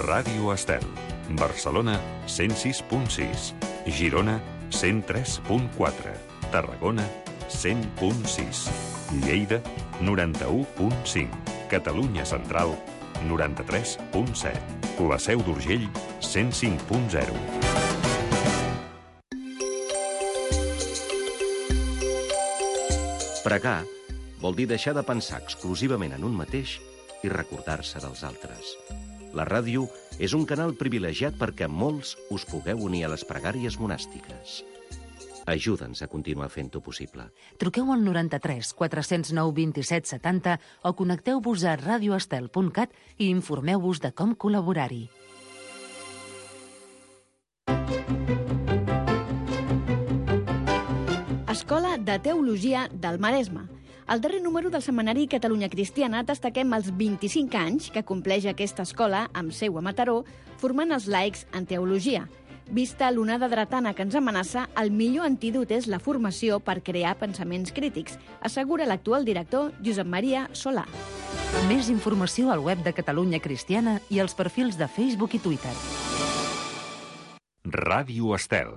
Ràdio Estel. Barcelona, 106.6. Girona, 103.4. Tarragona, 100.6. Lleida, 91.5. Catalunya Central, 93.7. La Seu d'Urgell, 105.0. Pregar vol dir deixar de pensar exclusivament en un mateix i recordar-se dels altres. La ràdio és un canal privilegiat perquè molts us pugueu unir a les pregàries monàstiques. Ajuda'ns a continuar fent-ho possible. Truqueu al 93 409 27 70 o connecteu-vos a radioestel.cat i informeu-vos de com col·laborar-hi. Escola de Teologia del Maresme. Al darrer número del setmanari Catalunya Cristiana destaquem els 25 anys que compleix aquesta escola, amb seu a Mataró, formant els laics en teologia. Vista l'onada dretana que ens amenaça, el millor antídot és la formació per crear pensaments crítics, assegura l'actual director Josep Maria Solà. Més informació al web de Catalunya Cristiana i als perfils de Facebook i Twitter. Ràdio Estel.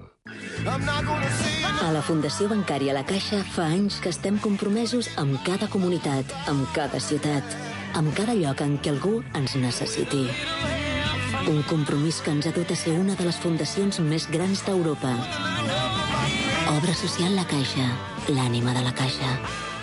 A la Fundació Bancària La Caixa fa anys que estem compromesos amb cada comunitat, amb cada ciutat, amb cada lloc en què algú ens necessiti. Un compromís que ens ha dut a ser una de les fundacions més grans d'Europa. Obra social La Caixa, l'ànima de la Caixa.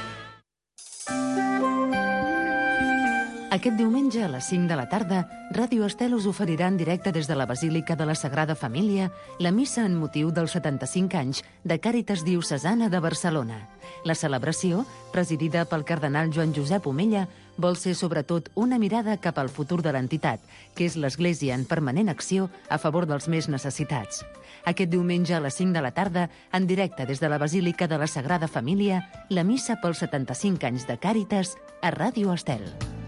Aquest diumenge a les 5 de la tarda, Ràdio Estel us oferirà en directe des de la Basílica de la Sagrada Família la missa en motiu dels 75 anys de Càritas Diocesana de Barcelona. La celebració, presidida pel cardenal Joan Josep Omella, vol ser sobretot una mirada cap al futur de l'entitat, que és l'Església en permanent acció a favor dels més necessitats. Aquest diumenge a les 5 de la tarda, en directe des de la Basílica de la Sagrada Família, la missa pels 75 anys de Càritas a Ràdio Estel.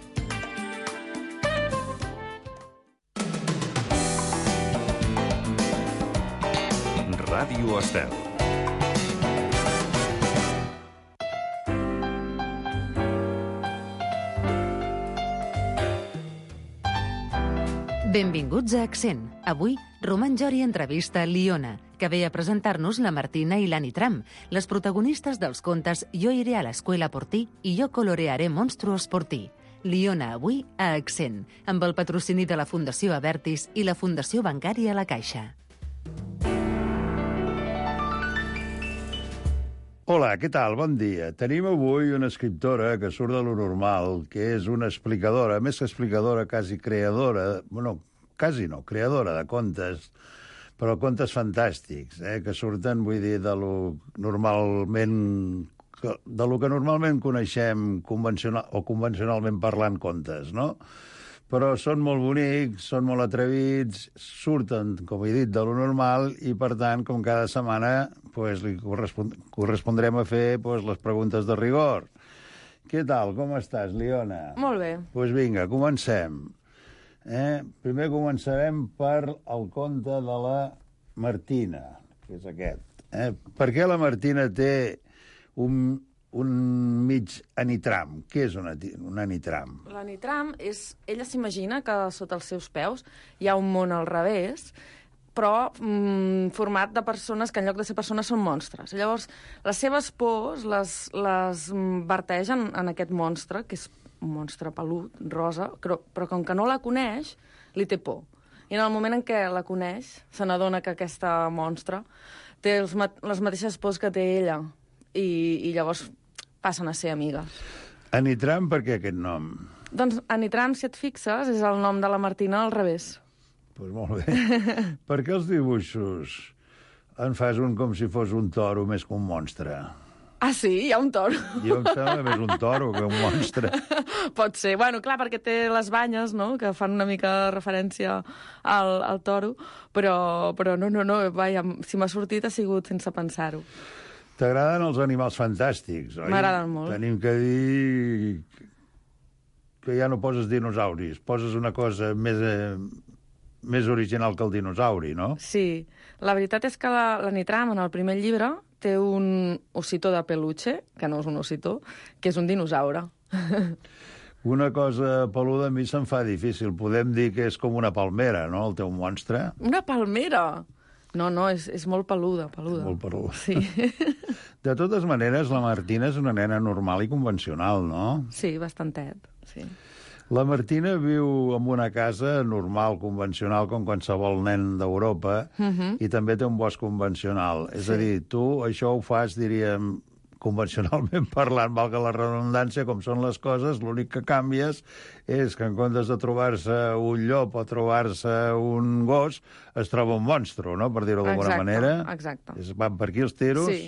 Ràdio Estel. Benvinguts a Accent. Avui, Roman Jori entrevista Liona, que ve a presentar-nos la Martina i l'Annie Tram, les protagonistes dels contes Jo iré a l'escuela por ti i Jo colorearé monstruos por ti. Liona avui a Accent, amb el patrocini de la Fundació Abertis i la Fundació Bancària La Caixa. Hola, què tal? Bon dia. Tenim avui una escriptora que surt de lo normal, que és una explicadora, més que explicadora, quasi creadora, bueno, quasi no, creadora de contes, però contes fantàstics, que surten, vull dir, de lo que normalment coneixem convencionalment parlant contes, no? Però són molt bonics, són molt atrevits, surten, com he dit, de lo normal i, per tant, com cada setmana, li correspondrem a fer les preguntes de rigor. Què tal? Com estàs, Liona? Molt bé. Doncs vinga, comencem. Primer començarem per el conte de la Martina, que és aquest. Per què la Martina té un mig anitram? Què és un anitram? L'anitram és... Ella s'imagina que sota els seus peus hi ha un món al revés, però format de persones que en lloc de ser persones són monstres. Llavors, les seves pors les vertegen en aquest monstre, que és un monstre pelut, rosa, però com que no la coneix, li té por. I en el moment en què la coneix, se n'adona que aquesta monstre té les mateixes pors que té ella. I llavors passen a ser amigues. Anitram, per què aquest nom? Doncs Anitram, si et fixes, és el nom de la Martina al revés. Doncs molt bé. Per què els dibuixos en fas un com si fos un toro més que un monstre? Ah, sí? Hi ha un toro? Jo em sembla més un toro que un monstre. Pot ser. Bueno, clar, perquè té les banyes, no?, que fan una mica referència al toro, però no, vaja, si m'ha sortit ha sigut sense pensar-ho. T'agraden els animals fantàstics, oi? M'agraden molt. Tenim que dir que ja no poses dinosauris, poses una cosa més original que el dinosauri, no? Sí. La veritat és que l'Anitram, en el primer llibre, té un ossitó de peluche, que no és un ossitó, que és un dinosaure. Una cosa peluda a mi se'm fa difícil. Podem dir que és com una palmera, no?, el teu monstre. Una palmera? No, és molt peluda. Molt peluda. Sí. De totes maneres, la Martina és una nena normal i convencional, no? Sí, bastantet, sí. La Martina viu en una casa normal, convencional, com qualsevol nen d'Europa, i també té un bosc convencional. És a dir, tu això ho fas, diríem, convencionalment parlant, valga la redundància, com són les coses, l'únic que canvies és que en comptes de trobar-se un llop o trobar-se un gos, es troba un monstre, no?, per dir-ho d'alguna manera. Exacte. Van per aquí els tiros. Sí.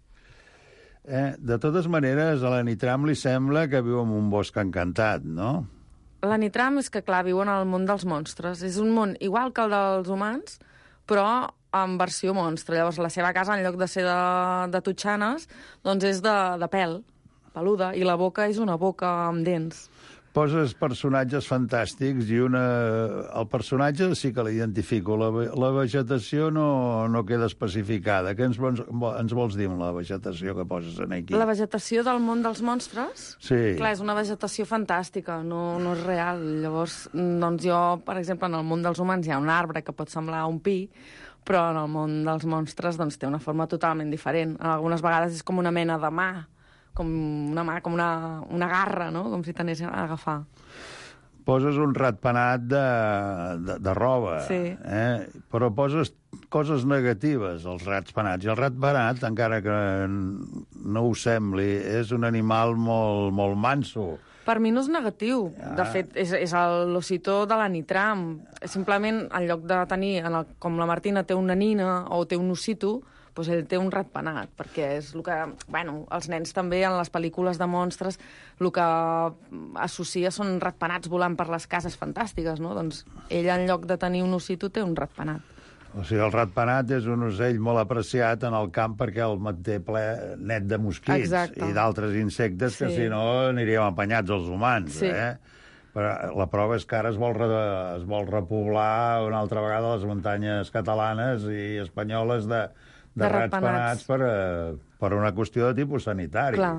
De totes maneres, a la Nitram li sembla que viu en un bosc encantat, no? La Nitram és que, clar, viu en el món dels monstres. És un món igual que el dels humans, però en versió monstre. Llavors, la seva casa, en lloc de ser de totxanes, doncs és de pèl, peluda, i la boca és una boca amb dents. Poses personatges fantàstics i el personatge sí que l'identifico. La vegetació no queda especificada. Què ens vols dir amb la vegetació que poses aquí? La vegetació del món dels monstres? Sí. Clar, és una vegetació fantàstica, no és real. Llavors, doncs jo, per exemple, en el món dels humans hi ha un arbre que pot semblar un pi, però en el món dels monstres doncs, té una forma totalment diferent. Algunes vegades és com una mena de mà, com una mà, com una garra, no?, com si t'anés a agafar. Poses un ratpenat de roba, sí. Però poses coses negatives, els ratpenats. I el ratpenat, encara que no ho sembli, és un animal molt, molt manso. Per mi no és negatiu. De fet, és l'ossitó de la Nitram. Simplement, en lloc de tenir, com la Martina té una nina o té un ossito, doncs ell té un ratpenat, perquè és el que... Bueno, els nens també, en les pel·lícules de monstres, el que associa són ratpenats volant per les cases fantàstiques, no? Doncs ell, en lloc de tenir un ossito, té un ratpenat. O sigui, el ratpenat és un ocell molt apreciat en el camp perquè el manté ple net de mosquits. Exacte. I d'altres insectes que, si no, aniríem apanyats els humans, sí. Però la prova és que ara es vol repoblar una altra vegada les muntanyes catalanes i espanyoles de ratpenats per una qüestió de tipus sanitari. Clar.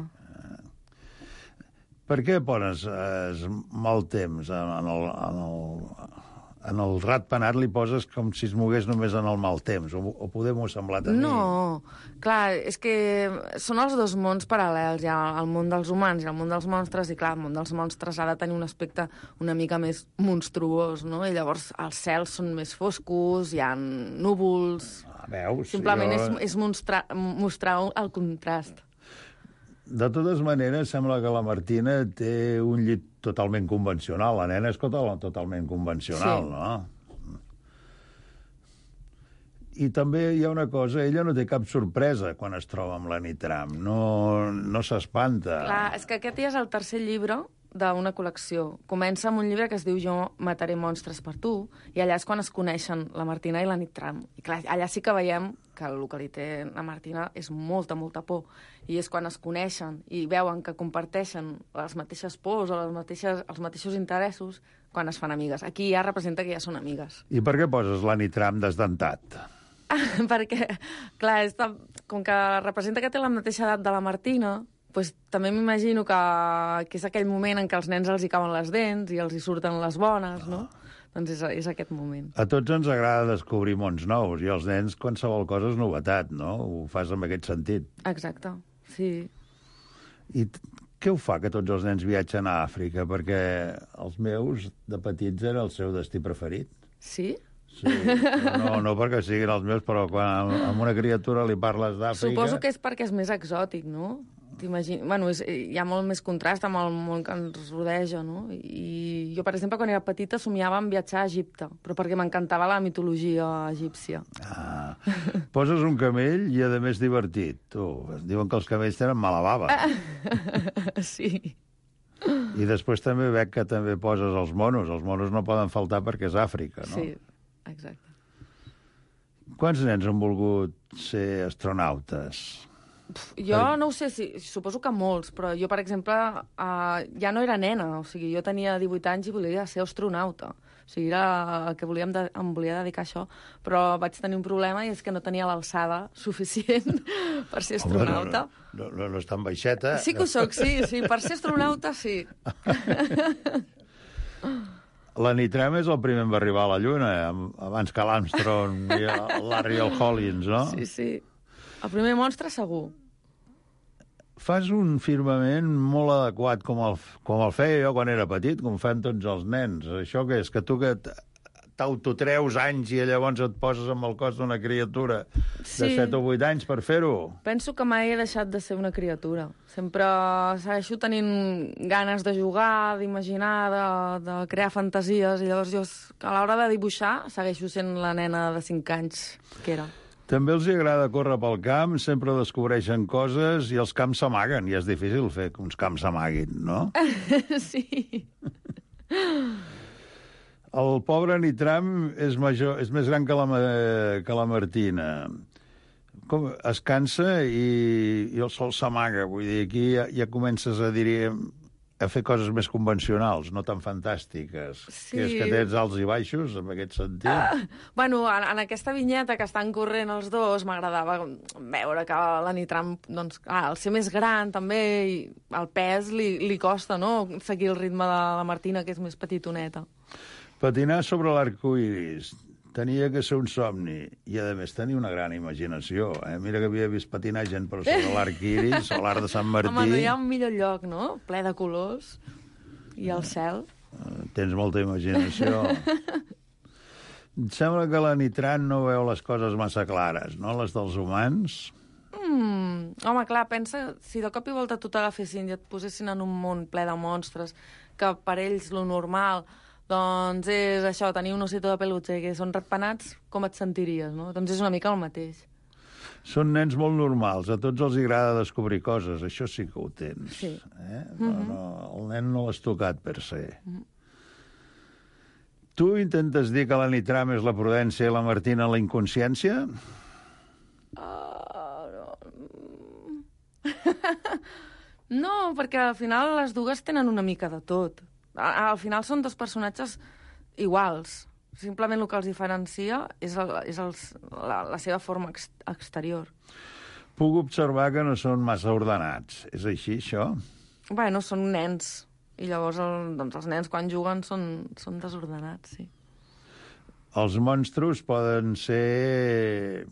Per què poses mal temps en el ratpenat li poses com si es mogués només en el mal temps, o podem-ho semblar a mi? No, clar, és que són els dos mons paral·lels, hi ha el món dels humans i el món dels monstres, i clar, el món dels monstres ha de tenir un aspecte una mica més monstruós, no? I llavors els cels són més foscos, hi ha núvols... Veus? Simplement és mostrar el contrast. De totes maneres, sembla que la Martina té un llit totalment convencional. La nena és totalment convencional, sí. No? I també hi ha una cosa, ella no té cap sorpresa quan es troba amb la Nitram. No s'espanta. Clar, és que aquest ja és el tercer llibre d'una col·lecció. Comença amb un llibre que es diu Jo mataré monstres per tu, i allà és quan es coneixen la Martina i la Nitram. I clar, allà sí que veiem que el que li té la Martina és molta, molta por. I és quan es coneixen i veuen que comparteixen les mateixes pors o els mateixos interessos quan es fan amigues. Aquí ja representa que ja són amigues. I per què poses la Nitram desdentat? Perquè, clar, com que representa que té la mateixa edat de la Martina, doncs també m'imagino que és aquell moment en què als nens els hi cauen les dents i els hi surten les bones, no? Doncs és aquest moment. A tots ens agrada descobrir mons nous, i als nens qualsevol cosa és novetat, no? Ho fas en aquest sentit. Exacte, sí. I què ho fa que tots els nens viatgen a Àfrica? Perquè els meus, de petits, era el seu destí preferit. Sí? Sí, no perquè siguin els meus, però quan a una criatura li parles d'Àfrica... Suposo que és perquè és més exòtic, no? Bueno, hi ha molt més contrast amb el món que ens rodeja, no? I jo, per exemple, quan era petita somiava en viatjar a Egipte, però perquè m'encantava la mitologia egípcia. Poses un camell i, a més, divertit. Diuen que els camells tenen mala bava. Sí. I després també veig que també poses els monos. Els monos no poden faltar perquè és Àfrica, no? Sí, exacte. Quants nens han volgut ser astronautes? Jo no ho sé, suposo que molts, però jo, per exemple, ja no era nena, o sigui, jo tenia 18 anys i volia ser astronauta. O sigui, era el que em volia dedicar a això, però vaig tenir un problema i és que no tenia l'alçada suficient per ser astronauta. No és tan baixeta. Sí que ho soc, sí, per ser astronauta, sí. La Nitram és el primer en arribar a la Lluna, abans que l'Armstrong i el Larry i el Hollins, no? Sí. El primer monstre, segur. Fas un firmament molt adequat, com el feia jo quan era petit, com fan tots els nens. Això que és? Que tu que t'autotreus anys i llavors et poses amb el cos d'una criatura de 7 o 8 anys per fer-ho? Penso que mai he deixat de ser una criatura. Sempre segueixo tenint ganes de jugar, d'imaginar, de crear fantasies, i llavors jo, a l'hora de dibuixar, segueixo sent la nena de 5 anys que era. També els agrada córrer pel camp, sempre descobreixen coses i els camps s'amaguen, i és difícil fer que uns camps s'amaguin, no? Sí. El pobre Nitram és més gran que la Martina. Es cansa i el sol s'amaga. Vull dir, aquí ja comences a fer coses més convencionals, no tan fantàstiques. Sí. Que és que tens alts i baixos, en aquest sentit. Bueno, en aquesta vinyeta que estan corrent els dos, m'agradava veure que la Nitram, doncs, al ser més gran, també, i el pes li costa, no?, seguir el ritme de la Martina, que és més petitoneta. Patinar sobre l'arcoiris tenia que ser un somni, i a més tenia una gran imaginació. Mira que havia vist patinar gent per sobre l'arc iris o l'Arc de Sant Martí. Home, no hi ha un millor lloc, no? Ple de colors i el cel. Tens molta imaginació. Em sembla que la Nitram no veu les coses massa clares, no?, les dels humans. Home, clar, pensa, si de cop i volta tu t'agafessin i et posessin en un món ple de monstres, que per ells lo normal doncs és això, tenir un osito de peluche que són ratpenats, com et sentiries, no? Doncs és una mica el mateix. Són nens molt normals, a tots els agrada descobrir coses, això sí que ho tens. Sí. El nen no l'has tocat per se. Tu intentes dir que la Nitram és la prudència i la Martina la inconsciència? No, perquè al final les dues tenen una mica de tot. Al final són dos personatges iguals. Simplement el que els diferencia és la seva forma exterior. Puc observar que no són massa ordenats. És així, això? Bueno, són nens. I llavors els nens, quan juguen, són desordenats, sí. Els monstros poden ser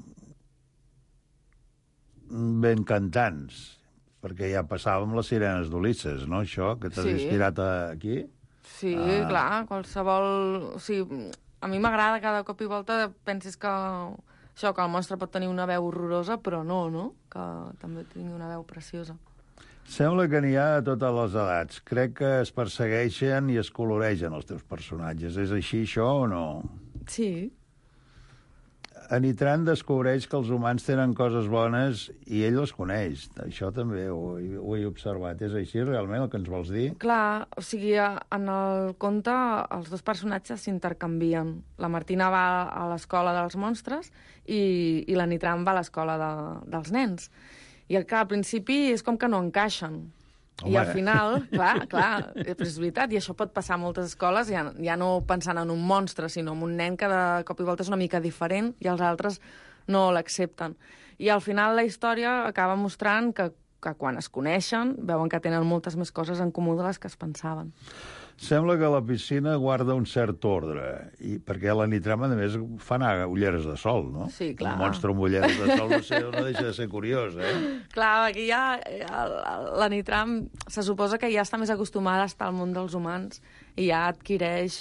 ben cantants, perquè ja passava amb les sirenes d'Ulisses, no, això, que t'has inspirat aquí? Sí, clar, qualsevol... O sigui, a mi m'agrada que de cop i volta pensis que el monstre pot tenir una veu horrorosa, però no? Que també tingui una veu preciosa. Sembla que n'hi ha a totes les edats. Crec que es persegueixen i es coloregen els teus personatges. És així, això, o no? Sí. A Nitram descobreix que els humans tenen coses bones i ell les coneix. Això també ho he observat. És així, realment, el que ens vols dir? Clar, o sigui, en el conte els dos personatges s'intercanvien. La Martina va a l'escola dels monstres i la Nitram va a l'escola dels nens. I clar, al principi és com que no encaixen. Home. I al final, clar, és veritat, i això pot passar a moltes escoles, ja no pensant en un monstre, sinó en un nen que de cop i volta és una mica diferent i els altres no l'accepten. I al final la història acaba mostrant que quan es coneixen veuen que tenen moltes més coses en comú de les que es pensaven. Sembla que la piscina guarda un cert ordre, perquè la Nitram, a més, fa anar ulleres de sol, no? Sí, clar. Un monstre amb ulleres de sol no deixa de ser curiós, Clar, aquí la Nitram se suposa que ja està més acostumada a estar al món dels humans i ja adquireix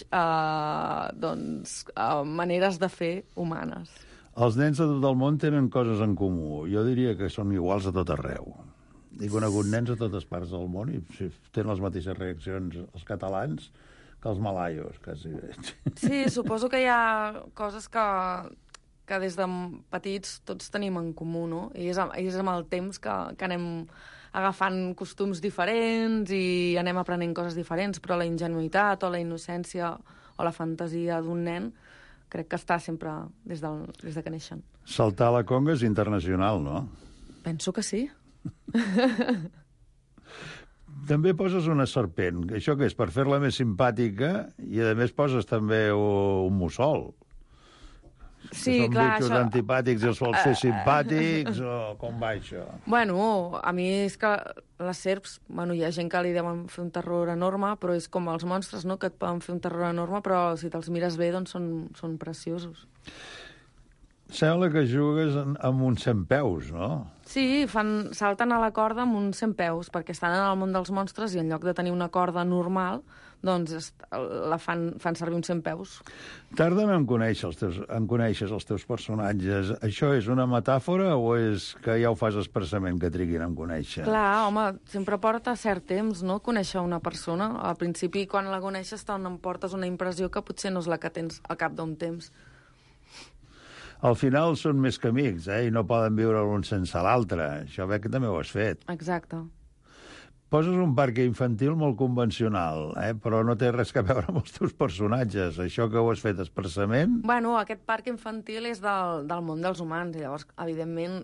maneres de fer humanes. Els nens de tot el món tenen coses en comú. Jo diria que són iguals a tot arreu. He conegut nens a totes parts del món i tenen les mateixes reaccions els catalans que els malaios, quasi. Sí, suposo que hi ha coses que des de petits tots tenim en comú, no? I és amb el temps que anem agafant costums diferents i anem aprenent coses diferents, però la ingenuïtat o la innocència o la fantasia d'un nen crec que està sempre des de que neixen. Saltar a la conga és internacional, no? Penso que sí. També poses una serpent. Això què és? Per fer-la més simpàtica, i a més poses també un mussol. Sí, que són clar, bitxos això... antipàtics i els vols fer simpàtics, o com va això? Bueno, a mi és que les serps, bueno, hi ha gent que li deuen fer un terror enorme, però és com els monstres, no?, que et poden fer un terror enorme, però si te'ls mires bé, doncs són preciosos. Sembla que jugues amb uns 100 peus, no? Sí, salten a la corda amb uns 100 peus, perquè estan en el món dels monstres i en lloc de tenir una corda normal, doncs fan servir uns 100 peus. Tarden en conèixer els teus personatges. Això és una metàfora o és que ja ho fas expressament, que triguin en conèixer? Clar, home, sempre porta cert temps, no?, conèixer una persona. Al principi, quan la coneixes, te'n portes una impressió que potser no és la que tens al cap d'un temps. Al final són més que amics, i no poden viure l'un sense l'altre. Això veig que també ho has fet. Exacte. Poses un parc infantil molt convencional, però no té res a veure amb els teus personatges. Això que ho has fet expressament... Bueno, aquest parc infantil és del món dels humans. I llavors, evidentment,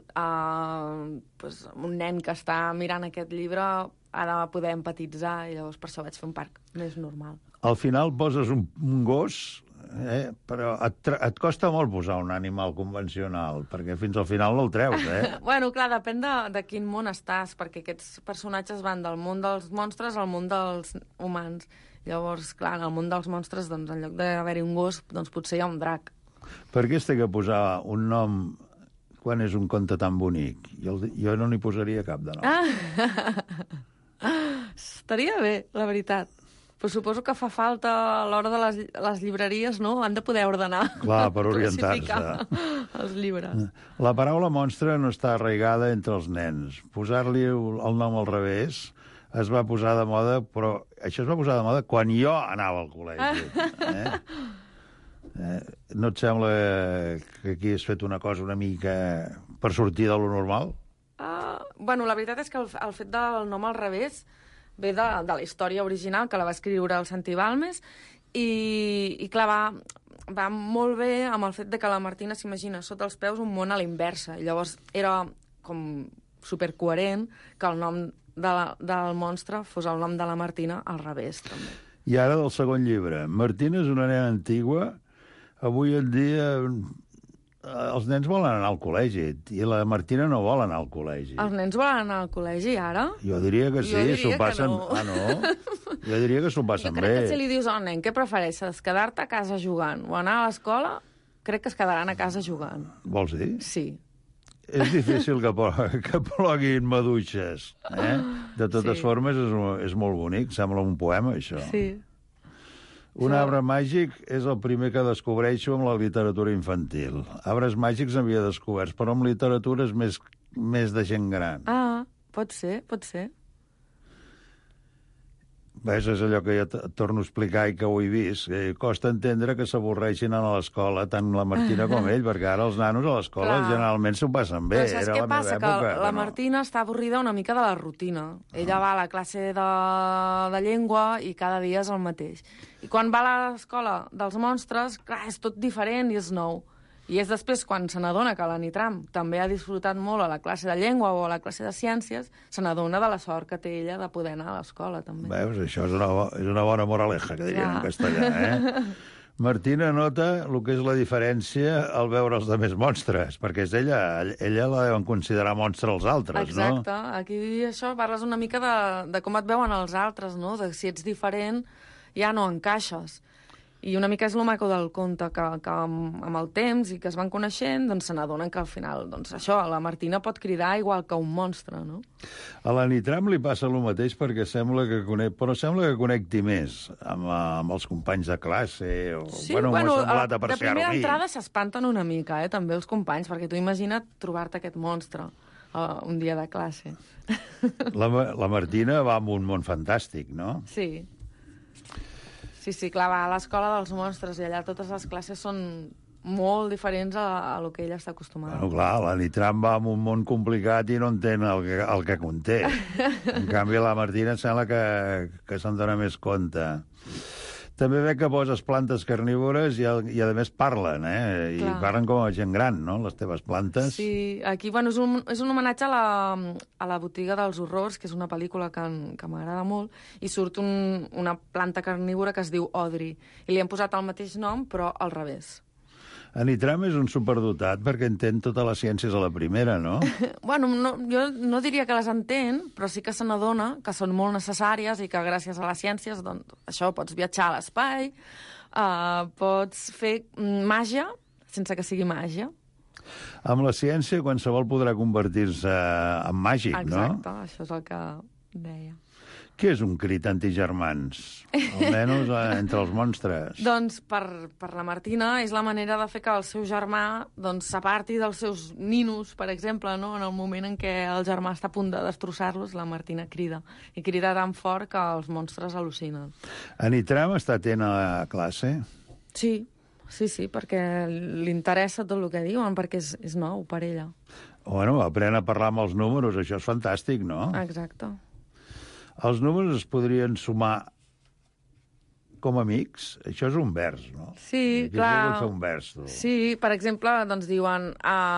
un nen que està mirant aquest llibre ha de poder empatitzar, i llavors per això vaig fer un parc més normal. Al final poses un gos... però et costa molt posar un animal convencional, perquè fins al final no el treus, Bueno, clar, depèn de quin món estàs, perquè aquests personatges van del món dels monstres al món dels humans. Llavors, clar, en el món dels monstres, doncs, en lloc d'haver-hi un gos, doncs potser hi ha un drac. Per què es té que posar un nom quan és un conte tan bonic? Jo no n'hi posaria cap de nom. Estaria bé, la veritat. Però suposo que fa falta a l'hora de les llibreries, no? Han de poder ordenar. Clar, per orientar-se. Els llibres. La paraula monstre no està arraigada entre els nens. Posar-li el nom al revés es va posar de moda, però això es va posar de moda quan jo anava al col·legi. No et sembla que aquí has fet una cosa una mica per sortir de lo normal? Bueno, la veritat és que el fet del nom al revés ve de la història original, que la va escriure el Santi Balmes, i clar, va molt bé amb el fet de que la Martina s'imagina sota els peus un món a la inversa. I llavors era com supercoherent que el nom del monstre fos el nom de la Martina al revés, també. I ara del segon llibre. Martina és una nena antigua. Avui en dia els nens volen anar al col·legi i la Martina no vol anar al col·legi. Els nens volen anar al col·legi, ara? Jo diria que sí, s'ho passen... No. Ah, no? Jo diria que s'ho passen bé. Jo crec que si li dius al nen què prefereixes, quedar-te a casa jugant o anar a l'escola, crec que es quedaran a casa jugant. Vols dir? Sí. És difícil que ploguin maduixes, De totes formes, és molt bonic, sembla un poema, això. Sí. Un arbre màgic és el primer que descobreixo amb la literatura infantil. Arbres màgics havia descoberts, però amb literatura és més de gent gran. Pot ser. Ves, és allò que ja et torno a explicar i que ho he vist. Costa entendre que s'avorreixin a l'escola, tant la Martina com ell, perquè ara els nanos a l'escola generalment s'ho passen bé. Però saps què passa? Que la Martina està avorrida una mica de la rutina. Ella va a la classe de llengua i cada dia és el mateix. I quan va a l'escola dels monstres, clar, és tot diferent i és nou. I és després, quan se n'adona que la Nitram també ha disfrutat molt a la classe de llengua o a la classe de ciències, se n'adona de la sort que té ella de poder anar a l'escola, també. Veus, això és una bona moraleja, que dirien en castellà, Martina nota el que és la diferència al veure els altres monstres, perquè és ella la deuen considerar monstre els altres, no? Exacte. Aquí això parles una mica de com et veuen els altres, no? De si ets diferent ja no encaixes. I una mica és el maco del conte, que amb el temps i que es van coneixent, doncs se n'adonen que al final, doncs això, la Martina pot cridar igual que un monstre, no? A la Nitram li passa el mateix perquè sembla que connecti més amb els companys de classe. Sí, de primera entrada s'espanten una mica, també els companys, perquè tu imagina't trobar-te aquest monstre un dia de classe. La Martina va en un món fantàstic, no? Sí. Sí, clar, va a l'escola dels monstres i allà totes les classes són molt diferents a lo que ella està acostumada. Bueno, clar, la Nitram va en un món complicat i no entén el que conté. En canvi, la Martina sembla que se'n dona més compte. També veig que poses plantes carnívores i a més parlen, I parlen com a gent gran, no?, les teves plantes. Sí, aquí, bueno, és un homenatge a la botiga dels horrors, que és una pel·lícula que m'agrada molt, i surt una planta carnívora que es diu Audrey, i li han posat el mateix nom, però al revés. Anitram és un superdotat perquè entén totes les ciències a la primera, no? Bueno, jo no diria que les entén, però sí que se n'adona que són molt necessàries i que gràcies a les ciències, doncs, això, pots viatjar a l'espai, pots fer màgia sense que sigui màgia. Amb la ciència qualsevol podrà convertir-se en màgic, no? Exacte, això és el que deia. Què és un crit antigermans? Almenys entre els monstres. Doncs per la Martina és la manera de fer que el seu germà s'aparti dels seus ninos, per exemple, no? En el moment en què el germà està a punt de destrossar-los, la Martina crida. I crida tan fort que els monstres al·lucinen. Anitram està atent a la classe? Sí, perquè li interessa tot el que diuen, perquè és nou per ella. Bueno, aprèn a parlar amb els números, això és fantàstic, no? Exacte. Els números es podrien sumar com a amics? Això és un vers, no? Sí, clar. Vull fer un vers, tu. Sí, per exemple, doncs diuen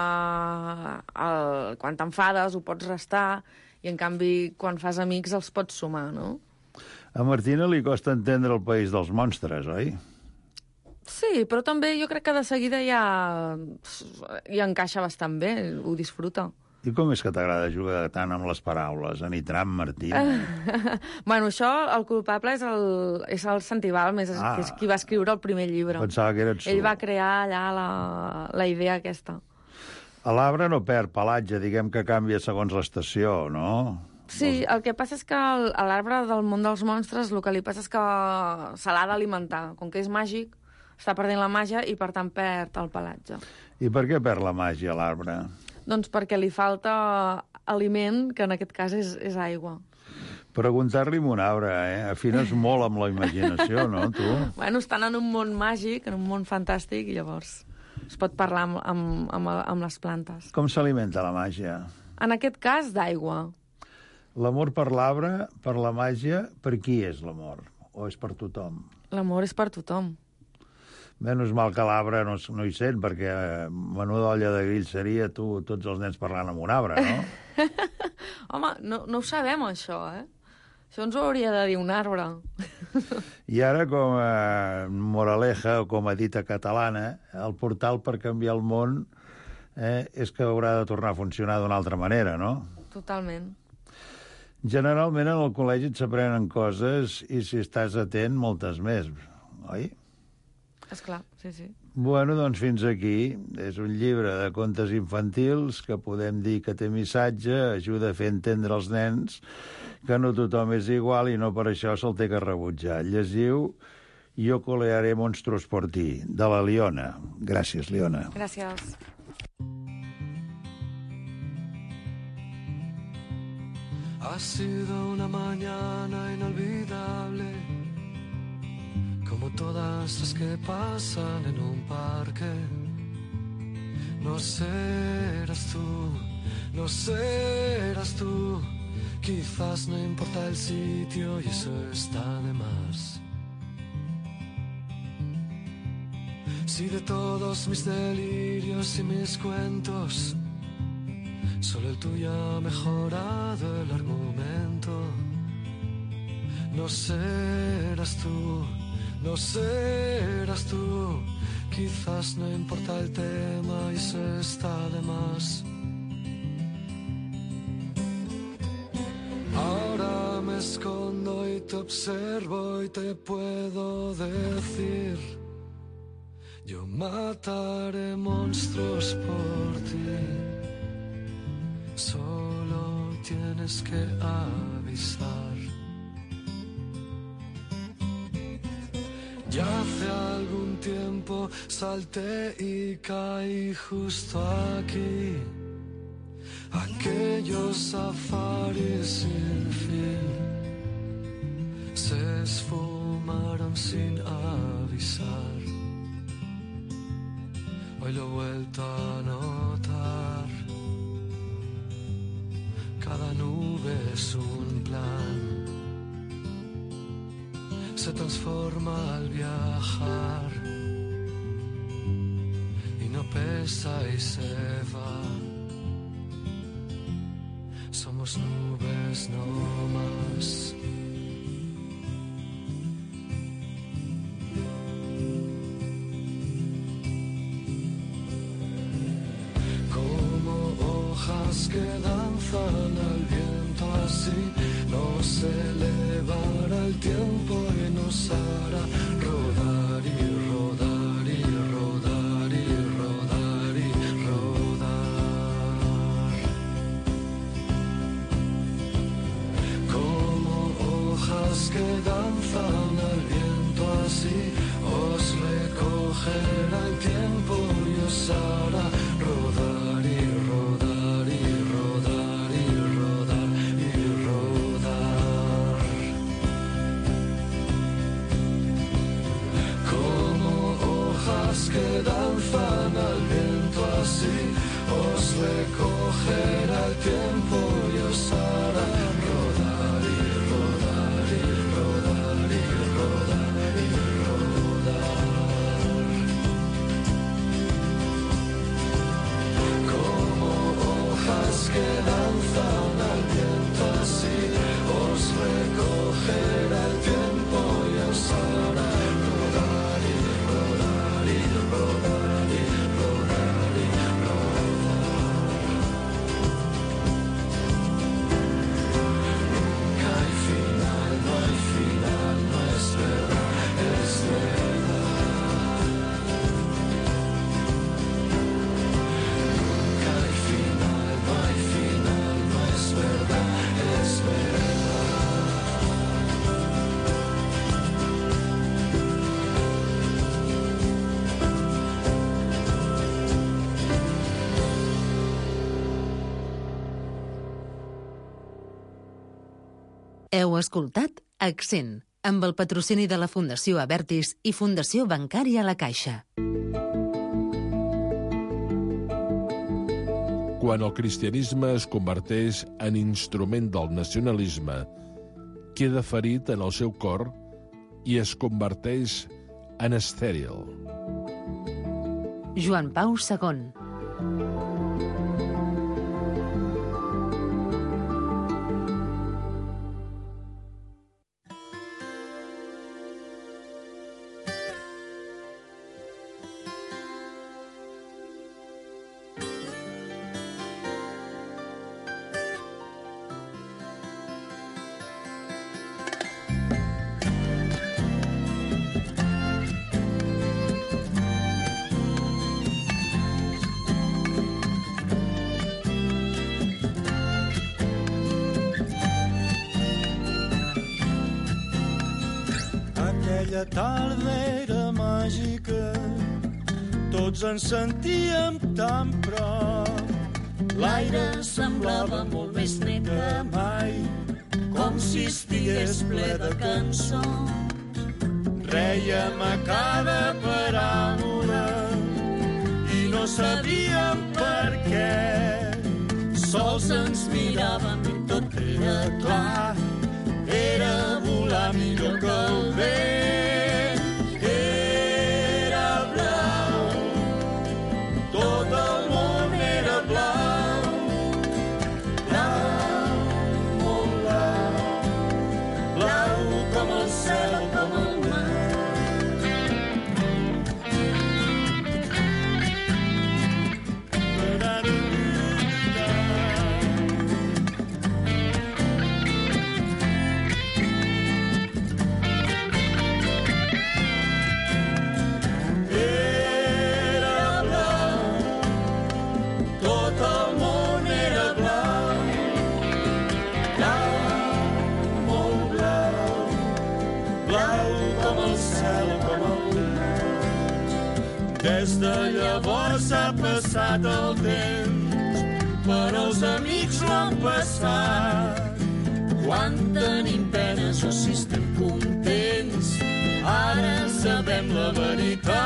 quan t'enfades ho pots restar i, en canvi, quan fas amics els pots sumar, no? A Martina li costa entendre el país dels monstres, oi? Sí, però també jo crec que de seguida ja encaixa bastant bé, ho disfruta. I com és que t'agrada jugar tant amb les paraules? Anitram, Martina... Bueno, això, el culpable és el Santival, que és qui va escriure el primer llibre. Pensava que eres tu. Ell va crear allà la idea aquesta. A l'arbre no perd pelatge, diguem que canvia segons l'estació, no? Sí, el que passa és que a l'arbre del món dels monstres el que li passa és que se l'ha d'alimentar. Com que és màgic, està perdent la màgia i, per tant, perd el pelatge. I per què perd la màgia a l'arbre? Doncs perquè li falta aliment, que en aquest cas és aigua. Preguntar-li amb un arbre, Afines molt amb la imaginació, no, tu? Bueno, estan en un món màgic, en un món fantàstic, i llavors es pot parlar amb les plantes. Com s'alimenta la màgia? En aquest cas, d'aigua. L'amor per l'arbre, per la màgia, per qui és l'amor? O és per tothom? L'amor és per tothom. Menys mal que l'arbre no hi sent, perquè menuda olla de grill seria tots els nens parlant amb un arbre, no? Home, no ho sabem, això, Això ens ho hauria de dir un arbre. I ara, com a moraleja, o com a dita catalana, el portal per canviar el món és que haurà de tornar a funcionar d'una altra manera, no? Totalment. Generalment en el col·legi s'aprenen coses i, si estàs atent, moltes més, oi? Esclar, sí. Bueno, doncs fins aquí. És un llibre de contes infantils que podem dir que té missatge, ajuda a fer entendre als nens que no tothom és igual i no per això se'l té que rebutjar. Llegiu Yo colearé monstruos por ti, de la Liona. Gràcies, Liona. Gràcies. Ha sido una mañana inolvidable, como todas las que pasan en un parque. No serás tú, quizás no importa el sitio y eso está de más. Si de todos mis delirios y mis cuentos, solo el tuyo ha mejorado el argumento. No serás tú, quizás no importa el tema y eso está de más. Ahora me escondo y te observo y te puedo decir: yo mataré monstruos por ti. Solo tienes que avisar. Ya hace algún tiempo salté y caí justo aquí. Aquellos safaris sin fin se esfumaron sin avisar. Hoy lo he vuelto a notar. Cada nube es un plan. se transforma al viajar y no pesa y se va. Somos nubes no más. Como hojas que danzan al viento, así nos elevará el tiempo y nos hará rodar y rodar y rodar y rodar y rodar. Como hojas que danzan al viento, así os recogerá el tiempo y os hará rodar y rodar y rodar y rodar y rodar. Como hojas que danzan al viento, así os recogerá el tiempo y os hará rodar y rodar y rodar y rodar y rodar. Como hojas que danzan al viento, así os recogerá el tiempo y os hará rodar y rodar y rodar y rodar y rodar. Nunca hay final, no hay final, no es verdad, es verdad. Nunca hay final, no hay final, no es verdad, es verdad. Heu escoltat Accent, amb el patrocini de la Fundació Abertis i Fundació Bancària La Caixa. Quan el cristianisme es converteix en instrument del nacionalisme, queda ferit en el seu cor i es converteix en estèril. Joan Pau II. Aquella tarda era màgica, tots ens sentíem tan prop. L'aire semblava molt més net que mai, com si estigués ple de cançons. Rèiem a cada paraula i no sabíem per què. Sols ens miràvem i tot era clar. Era volar millor que el vent. Era blau, tot el món era blau. Blau, molt blau, blau com el cel, com el mar. Des de llavors ha passat el temps, però els amics no han passat. Quan tenim penes o si estem contents, ara sabem la veritat.